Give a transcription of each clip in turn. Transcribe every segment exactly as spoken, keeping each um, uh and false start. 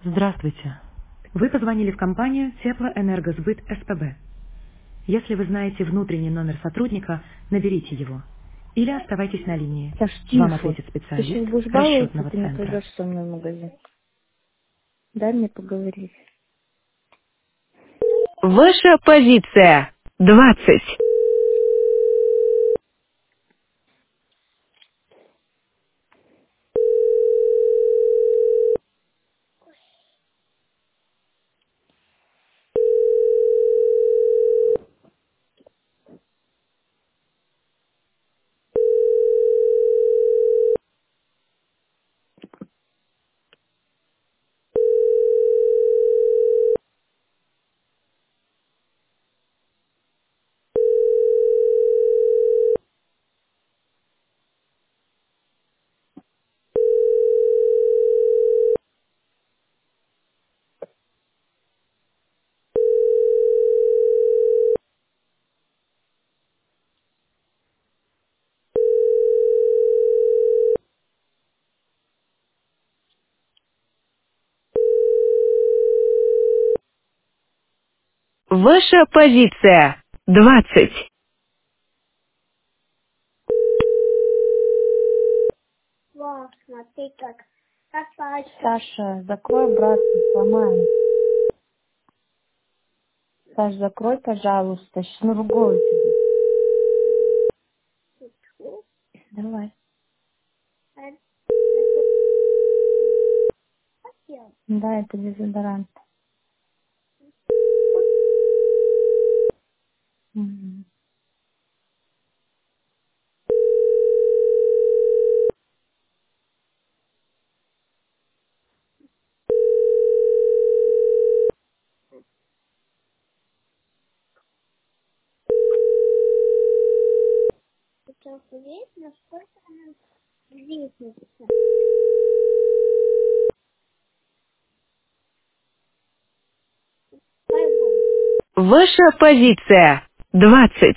Здравствуйте. Вы позвонили в компанию Теплоэнергосбыт СПБ. Если вы знаете внутренний номер сотрудника, наберите его. Или оставайтесь на линии. Саш, Вам тихо. ответит Ты специалист сейчас будешь баловаться, расчетного ты не центра. пойдешь со мной в магазин. Дай мне поговорить. Ваша позиция. Двадцать. Ваша позиция. Двадцать. Саша, закрой, брат, сломаем. Саш, закрой, пожалуйста. Сейчас наругаю тебя. Давай. Да, это дезодорант. Мгм. Ваша позиция. Двадцать.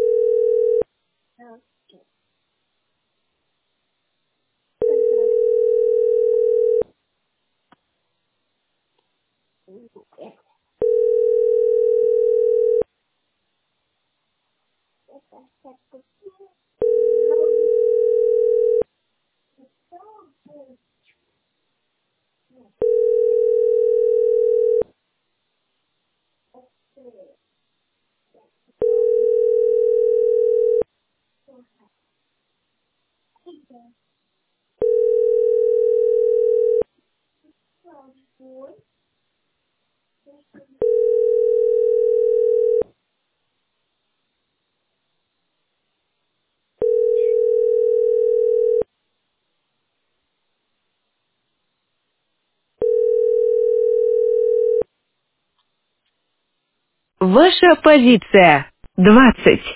Ваша позиция. Двадцать.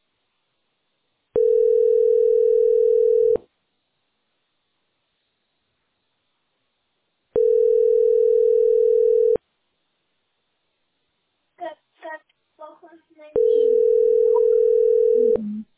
Мгм.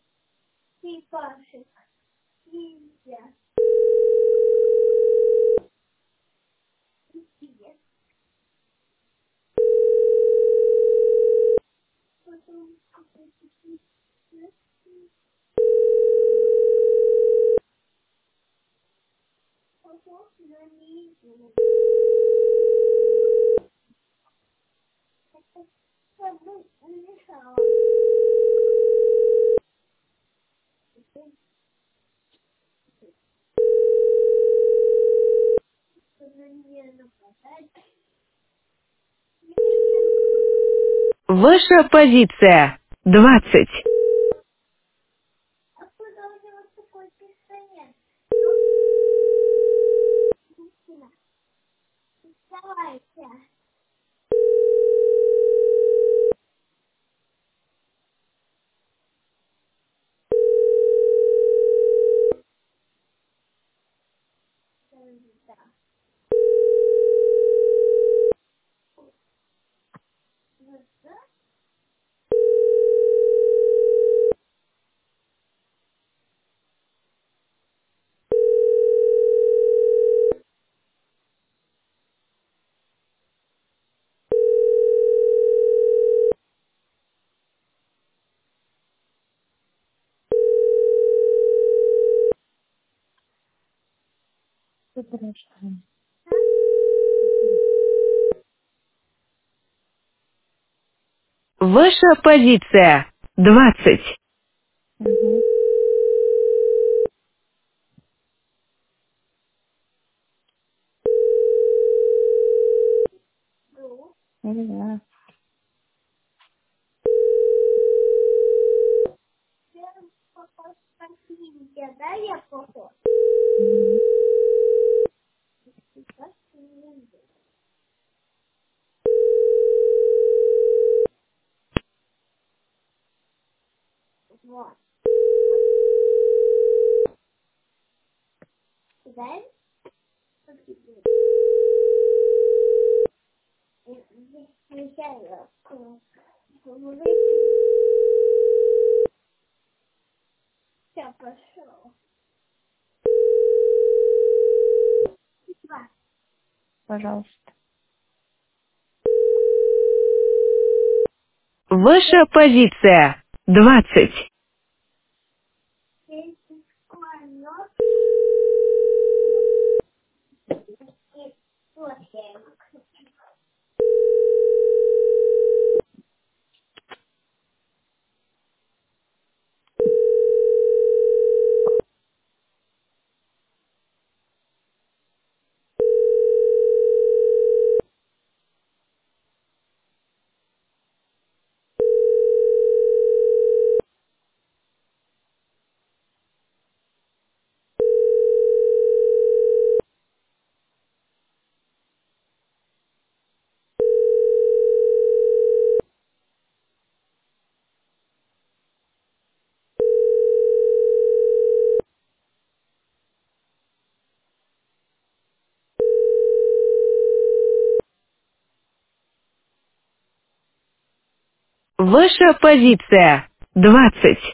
Ваша позиция. Двадцать. Соображаем. Ваша позиция. Двадцать. Угу. Не знаю. Мгм. Пожалуйста. Ваша позиция. Двадцать. Ваша позиция. Двадцать.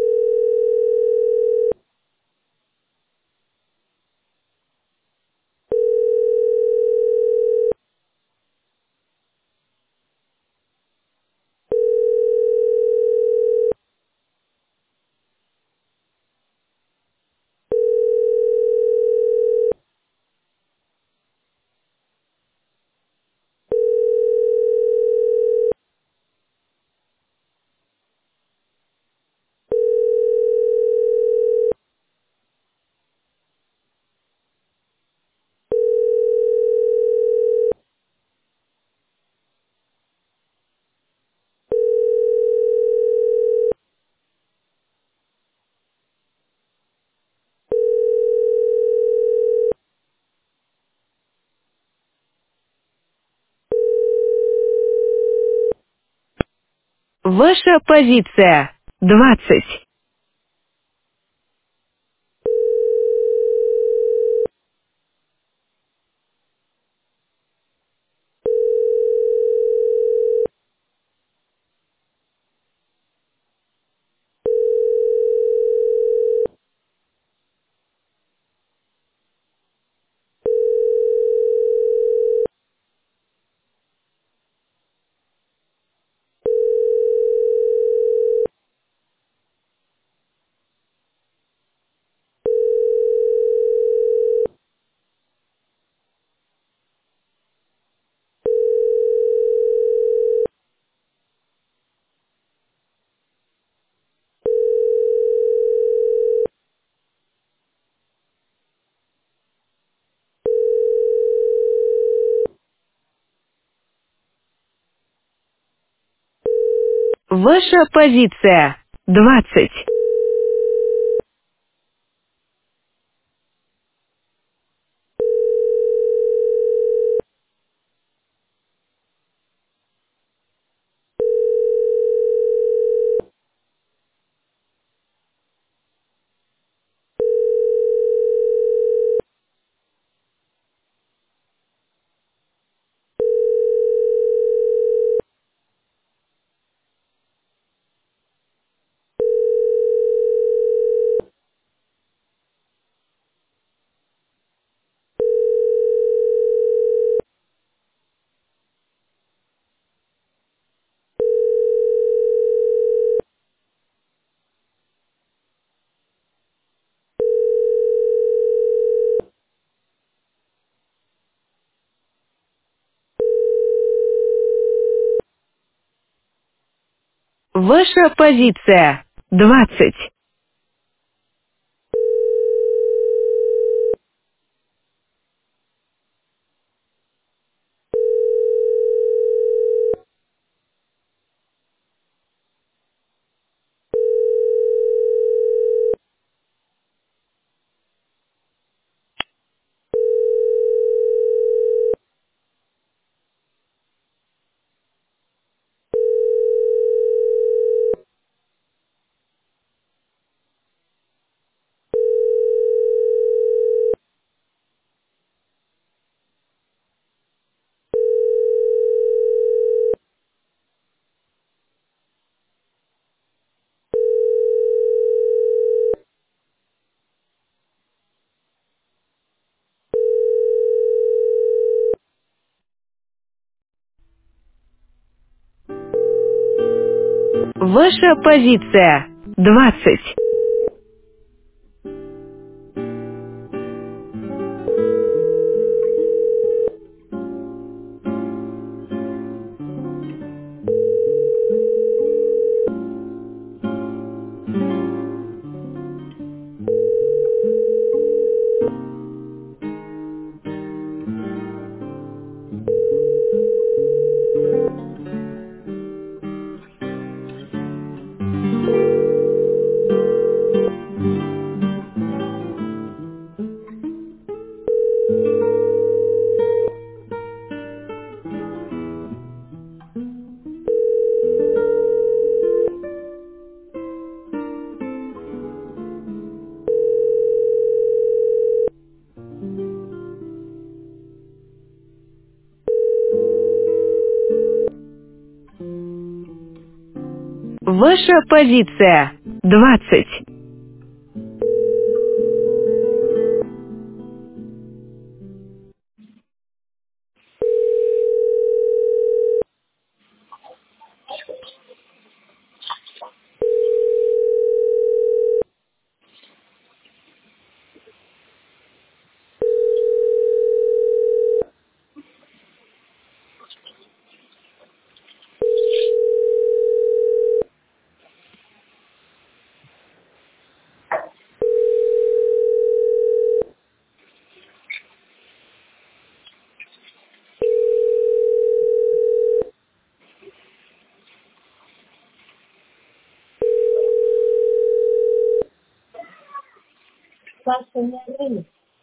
Ваша позиция. Двадцать. Ваша позиция. Двадцать. Ваша позиция. двадцать. Ваша позиция. двадцать. Ваша позиция. двадцать. Саша, у меня время.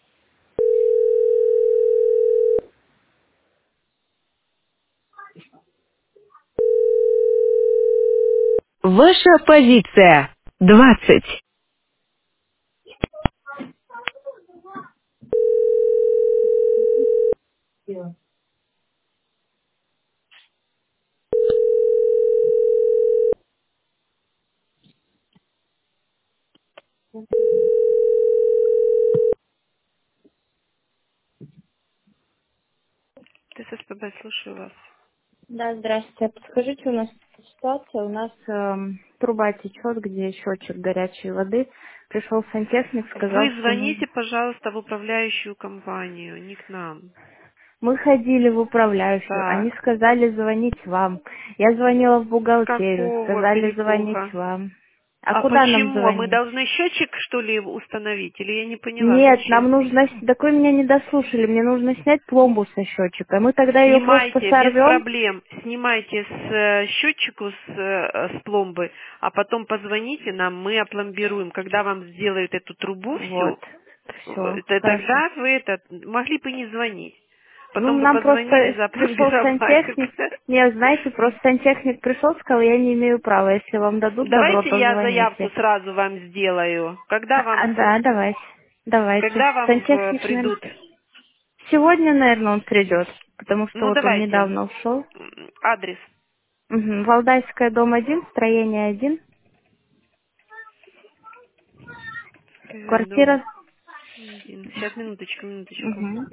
Ваша позиция. двадцать. Всё. ТССПБ, слушаю вас. Да, здравствуйте. Подскажите, у нас ситуация, у нас эм, труба течет, где счетчик горячей воды. Пришел сантехник, сказал, Вы что нужно. звоните, пожалуйста, в управляющую компанию, не к нам. Мы ходили в управляющую, они Так, сказали звонить вам. Я звонила в с бухгалтерию, какого сказали звонить перепуга? вам. А А куда нам почему? А мы звонить? должны счетчик, что ли, установить? Или я не поняла, Нет, нам зачем? нужно... с- Так вы меня не дослушали, мне нужно снять пломбу со счетчика. Мы тогда ее просто Снимайте, без сорвем. проблем. Снимайте с э, счетчику с, э, с пломбы, а потом позвоните нам, мы опломбируем. Когда вам сделают эту трубу Вот. всю, Все, в- т- хорошо. тогда вы это могли бы не звонить. Ну, Потом бы нам позвонили, просто пришел запломбировали. сантехник. Не, знаете, просто сантехник пришел, сказал, я не имею права. Если вам дадут добро, Давайте то я заявку звоните. сразу вам сделаю. Когда А, вам, а, да, давайте. Давайте. когда вам в- Сантехник, наверное, придут? сегодня, наверное, он придет, потому что Ну, вот он давайте. недавно ушел. М, Адрес. Угу. Валдайская, дом один, строение один, Э, Дом квартира. один. Сейчас, минуточку, минуточку. Угу.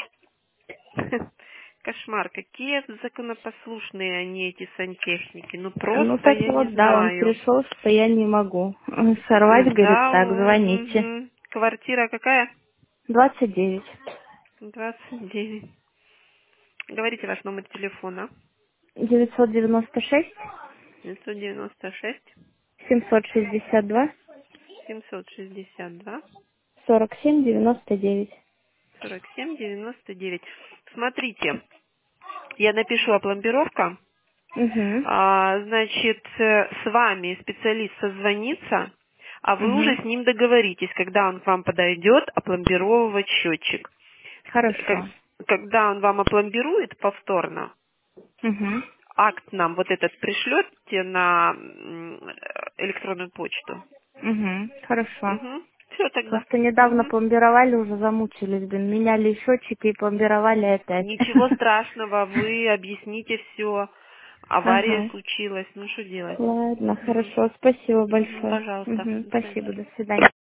Кошмар, какие законопослушные они, эти сантехники. Ну, Ну, просто так я не вот, да, он знаю. пришел, что я не могу. Сорвать, М, говорит, Да, так, о, звоните. мгм. Квартира какая? Двадцать девять. двадцать девять. Говорите ваш номер телефона. Девятьсот девяносто шесть. девятьсот девяносто шесть семьсот шестьдесят два семьсот шестьдесят два сорок семь девяносто девять. сорок семь девяносто девять. Смотрите, я напишу опломбировка. Угу. А, значит, э, с вами специалист созвонится, а вы Угу. уже с ним договоритесь, когда он к вам подойдет опломбировывать счетчик. Хорошо. Как- Когда он вам опломбирует повторно, Угу. акт нам вот этот пришлете на м, электронную почту. Угу. Хорошо. Угу. Все тогда. Просто недавно Мгм. пломбировали, уже замучились, блин. Меняли счетчики и пломбировали опять. Ничего страшного, вы объясните все. Авария Ага. случилась, ну что делать? Ладно, Мгм. хорошо. Спасибо Мгм, большое. пожалуйста. Угу. До свидания. Спасибо, до свидания.